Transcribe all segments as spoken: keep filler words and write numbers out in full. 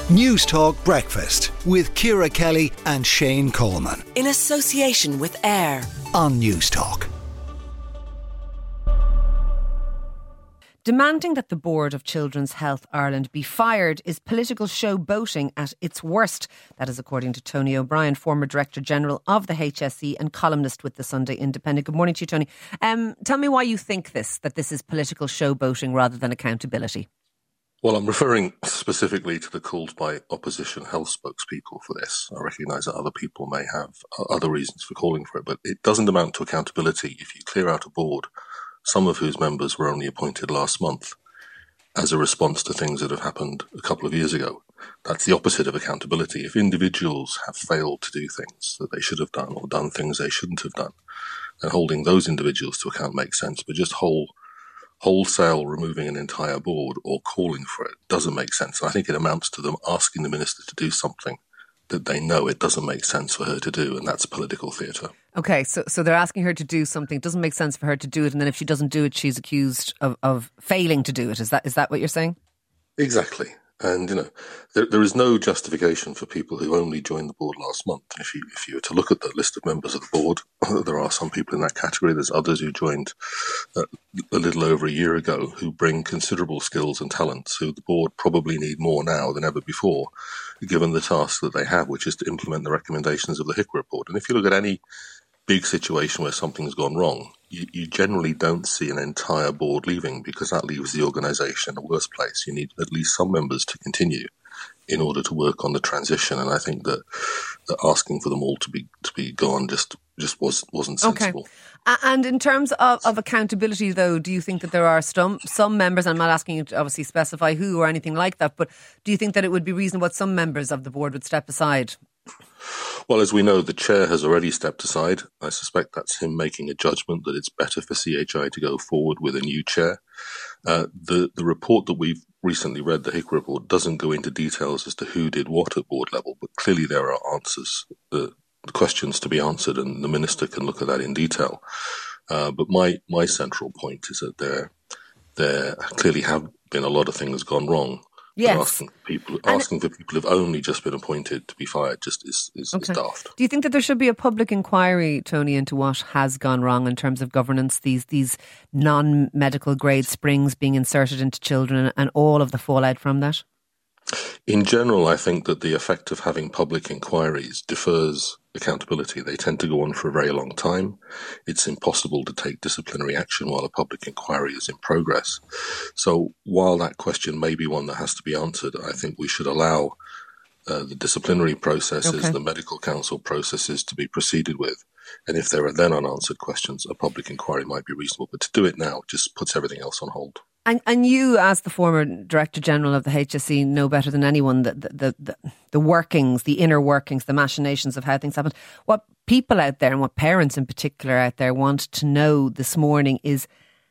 News Talk Breakfast with Ciara Kelly and Shane Coleman. In association with AIR on News Talk. Demanding that the board of Children's Health Ireland be fired is political showboating at its worst. That is according to Tony O'Brien, former Director General of the H S E and columnist with the Sunday Independent. Good morning to you, Tony. Um, tell me why you think this, that this is political showboating rather than accountability. Well, I'm referring specifically to the calls by opposition health spokespeople for this. I recognise that other people may have other reasons for calling for it, but it doesn't amount to accountability if you clear out a board, some of whose members were only appointed last month, as a response to things that have happened a couple of years ago. That's the opposite of accountability. If individuals have failed to do things that they should have done or done things they shouldn't have done, then holding those individuals to account makes sense, but just whole wholesale removing an entire board or calling for it doesn't make sense. And I think it amounts to them asking the minister to do something that they know it doesn't make sense for her to do, and that's political theatre. Okay, so so they're asking her to do something. It doesn't make sense for her to do it, and then if she doesn't do it, she's accused of, of failing to do it. Is that is that what you're saying? Exactly. And, you know, there, there is no justification for people who only joined the board last month. If you, if you were to look at the list of members of the board, there are some people in that category. There's others who joined uh, a little over a year ago who bring considerable skills and talents, who the board probably need more now than ever before, given the task that they have, which is to implement the recommendations of the HICWA report. And if you look at any big situation where something's gone wrong, you, you generally don't see an entire board leaving, because that leaves the organisation in a worse place. You need at least some members to continue in order to work on the transition. And I think that, that asking for them all to be to be gone just just was wasn't sensible. Okay. And in terms of, of accountability, though, do you think that there are some some members? I'm not asking you to obviously specify who or anything like that, but do you think that it would be reasonable that some members of the board would step aside? Well, as we know, the chair has already stepped aside. I suspect that's him making a judgment that it's better for C H I to go forward with a new chair. Uh, the, the report that we've recently read, the HICWA report, doesn't go into details as to who did what at board level, but clearly there are answers, uh, questions to be answered, and the minister can look at that in detail. Uh, but my, my central point is that there, there clearly have been a lot of things gone wrong. Yes. Asking people, asking for people who've only just been appointed to be fired just is, is, okay. is daft. Do you think that there should be a public inquiry, Tony, into what has gone wrong in terms of governance, these these non-medical grade springs being inserted into children and all of the fallout from that? In general, I think that the effect of having public inquiries defers accountability. They tend to go on for a very long time. It's impossible to take disciplinary action while a public inquiry is in progress. So while that question may be one that has to be answered, I think we should allow uh, the disciplinary processes, okay. the medical council processes to be proceeded with. And if there are then unanswered questions, a public inquiry might be reasonable. But to do it now just puts everything else on hold. And, and you, as the former Director General of the H S E, know better than anyone the, the, the, the workings, the inner workings, the machinations of how things happen. What people out there, and what parents in particular out there, want to know this morning is,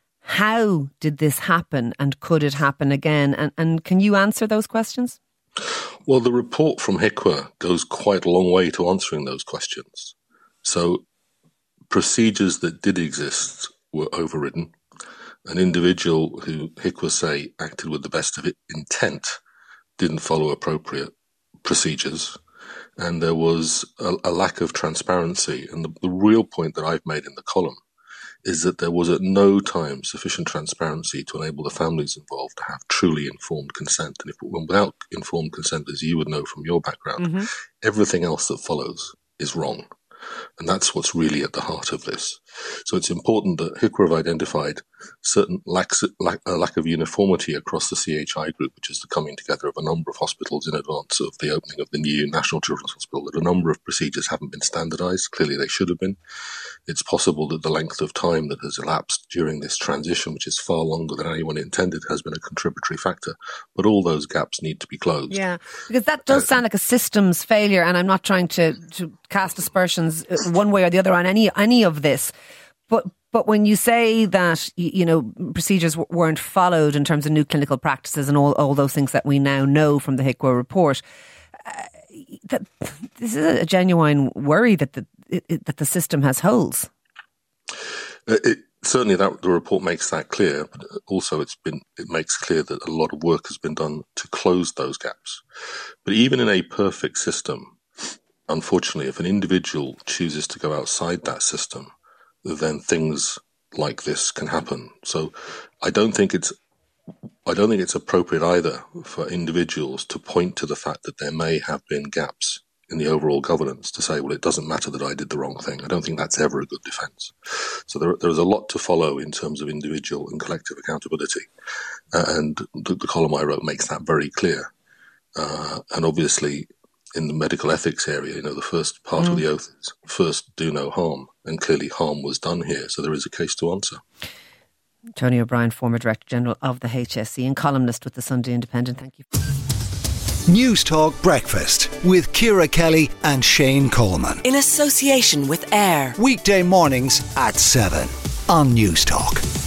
how did this happen, and could it happen again? And, and can you answer those questions? Well, the report from HICWA goes quite a long way to answering those questions. So procedures that did exist were overridden. An individual who HICWA say acted with the best of intent didn't follow appropriate procedures, and there was a, a lack of transparency. And the, the real point that I've made in the column is that there was at no time sufficient transparency to enable the families involved to have truly informed consent. And if without informed consent, as you would know from your background, mm-hmm. everything else that follows is wrong. And that's what's really at the heart of this. So it's important that HICWA have identified certain lacks, lack, a lack of uniformity across the C H I group, which is the coming together of a number of hospitals in advance of the opening of the new National Children's Hospital, that a number of procedures haven't been standardised. Clearly they should have been. It's possible that the length of time that has elapsed during this transition, which is far longer than anyone intended, has been a contributory factor. But all those gaps need to be closed. Yeah, because that does uh, sound like a systems failure, and I'm not trying to, to cast aspersions one way or the other on any any of this. But but when you say that, you know, procedures weren't followed in terms of new clinical practices and all, all those things that we now know from the HICWA report, uh, that this is a genuine worry that the it, it, that the system has holes. Uh, it, certainly that the report makes that clear, but also it's been it makes clear that a lot of work has been done to close those gaps. But even in a perfect system, unfortunately, if an individual chooses to go outside that system, then things like this can happen. So I don't think it's I don't think it's appropriate either for individuals to point to the fact that there may have been gaps in the overall governance to say, well, it doesn't matter that I did the wrong thing. I don't think that's ever a good defence. So there, there's a lot to follow in terms of individual and collective accountability. Uh, and the, the column I wrote makes that very clear. Uh, and obviously, in the medical ethics area, you know, the first part mm. of the oath is first do no harm. And clearly harm was done here. So there is a case to answer. Tony O'Brien, former Director General of the H S E and columnist with the Sunday Independent. Thank you. News Talk Breakfast with Ciara Kelly and Shane Coleman. In association with AIR. Weekday mornings at seven on News Talk.